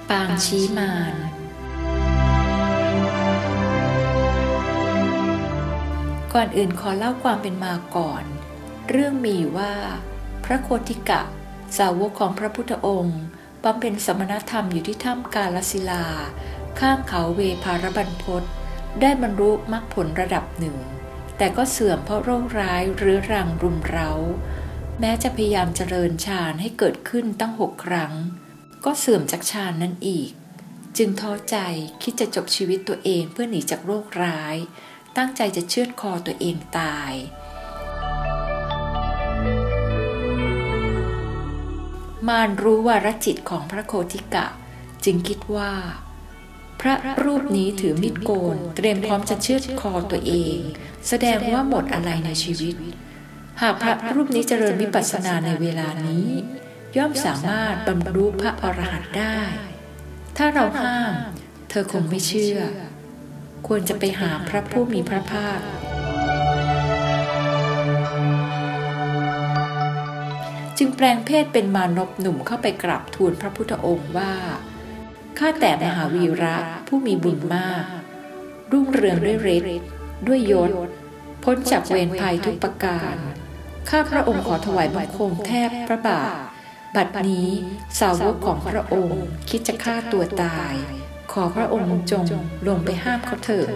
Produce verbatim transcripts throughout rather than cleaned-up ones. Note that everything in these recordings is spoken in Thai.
ปางชี้มารก่อนอื่นขอเล่าความเป็นมาก่อนเรื่องมีว่าพระโคติกะสาวกของพระพุทธองค์บำเพ็ญสมณธรรมอยู่ที่ถ้ำกาลศิลาข้างเขาเวภารบรรพตได้บรรลุมรรคผลระดับหนึ่งแต่ก็เสื่อมเพราะโรคร้ายเรื้อรังรุมเร้าแม้จะพยายามเจริญฌานให้เกิดขึ้นตั้งหกครั้งก็เสื่อมจากฌานนั้นอีกจึงท้อใจคิดจะจบชีวิตตัวเองเพื่อหนีจากโรคร้ายตั้งใจจะเชือดคอตัวเองตายมารรู้วาระจิตของพระโคติกะจึงคิดว่าพระรูปนี้ถือมีดโกนเตรียมพร้อมจะเชือดคอตัวเองแสดงว่าหมดอะไรในชีวิตหากพระรูปนี้เจริญวิปัสสนาในเวลานี้ย่อมสามารถบรรลุพระอรหันต์ได้ถ้าเราห้ามเธอคงไม่เชื่อควรจะไปหาพระผู้มีพระภาคจึงแปลงเพศเป็นมานพหนุ่มเข้าไปกราบทูลพระพุทธองค์ว่าข้าแต่มหาวีระผู้มีบุญมากรุ่งเรืองด้วยฤทธิ์ด้วยยศพ้นจากเวรภัยทุกประการข้าพระองค์ขอถวายบังคมแทบพระบาทบัดนี้สาวกของพระองค์คิดจะฆ่าตัวตายขอพระองค์จงลงไปห้ามเขาเถิด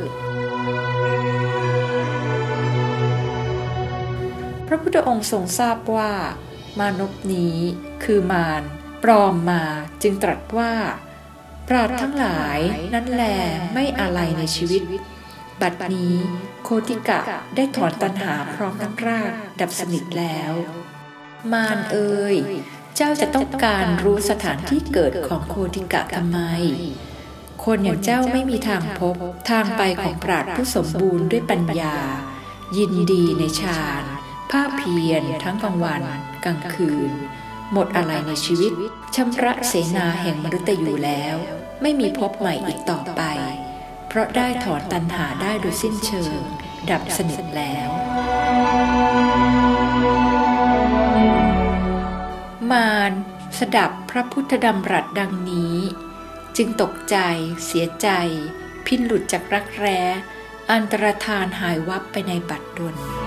พระพุทธองค์ทรงทราบว่ามานพนี้คือมารปลอมมาจึงตรัสว่าปราชญ์ทั้งหลายนั้นแลไม่อะไรในชีวิตบัดนี้โคติกะได้ถอนตัณหาพร้อมทั้งรากดับสนิทแล้วมารเอ่ยเจ้าจะต้องการรู้สถานที่เกิดของโคติกะทำไมคนอย่างเจ้าไม่มีทางพบทางไปของปราชญ์ผู้สมบูรณ์ด้วยปัญญายินดีในฌานภาคเพียรทั้งกลางวันกลางคืนหมดอะไรในชีวิตชำระเสนาแห่งมฤตยูแล้วไม่มีพบใหม่อีกต่อไปเพราะได้ถอนตัณหาได้โดยสิ้นเชิงดับสนิทแล้วมารสดับพระพุทธดำรัสดังนี้จึงตกใจเสียใจพินหลุดจากรักแร้อันตรธานหายวับไปในบัดดล